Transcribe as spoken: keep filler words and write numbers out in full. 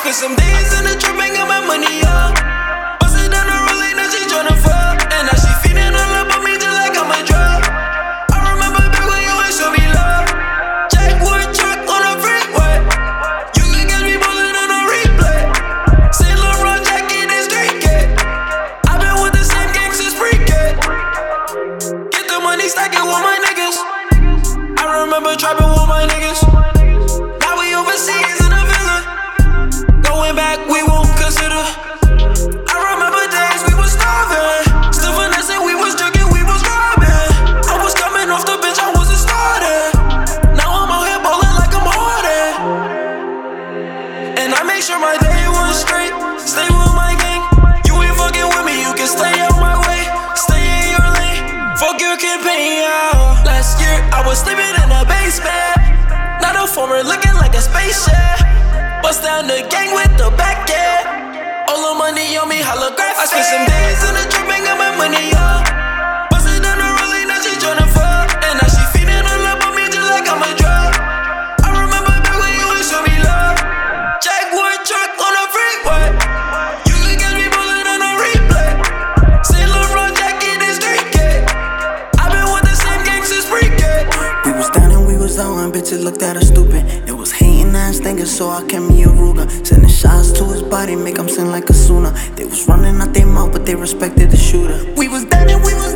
spent some days in the trap and got my money up. Bustin' down the rollie, now she tryna fuck. And now she feeding all up on me just like I'm a drug. I remember back when you ain't show me love. Jackwood truck on a freeway. You can catch me ballin' on a replay. Saint Laurent jacket and street cat. I been with the same gang since pre-K. Get the money, stack it with my niggas. I remember trapping with my niggas. Now we overseas in a villa. Going back, we won't consider. I remember days we was starving. Still finessing, we was drinking, we was robbing. I was coming off the bench, I wasn't starting. Now I'm out here ballin' like I'm Harden. And I make sure my day was straight. Stay with my gang. You ain't fucking with me, you can stay out my way. Stay in your lane. Fuck your campaign, yeah. Last year, I was sleeping in a basement. Now the former looking like a spaceship. Bust down the gang with the back end. All the money on me holographic. I spent some days in the trap and got my money up. Bustin' down the rollie, now she tryna fuck. And now she feeding all up on me just like I'm a drug. I remember back when you ain't show me love. Jackwood truck on a freeway. You can catch me ballin' on a replay. Saint Laurent jacket and street cat. I been with the same gang since pre-K. We was down and we was out and bitches looked at us stupid. It was hating ass thinking, so I kept me a Ruger. Sending shots to his body, make him sing like a Suna. They was running out their mouth, but they respected the shooter. We was down and we was